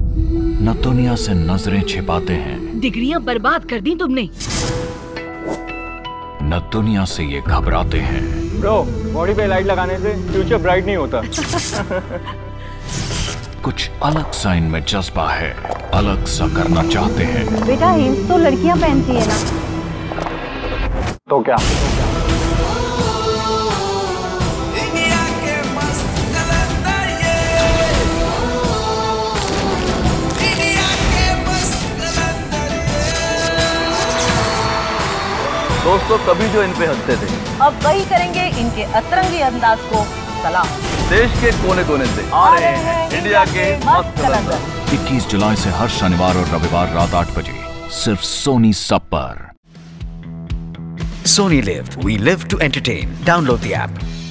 न दुनिया से नजरें छिपाते हैं, डिग्रियां बर्बाद कर दी तुमने। न दुनिया से ये घबराते हैं। ब्रो, बॉडी पे लाइट लगाने से फ्यूचर ब्राइट नहीं होता। कुछ अलग सा इनमें जज्बा है, अलग सा करना चाहते हैं। बेटा हिल्स तो लड़कियां पहनती है ना। तो क्या? दोस्तों कभी जो इन पे हंसते थे, अब वही करेंगे इनके अतरंगी अंदाज को सलाम। देश के कोने कोने से आ रहे हैं इंडिया के मस्त कलंदर। 21 जुलाई से हर शनिवार और रविवार रात 8 बजे सिर्फ सोनी सब पर। Sony Live. We live to entertain. Download the app.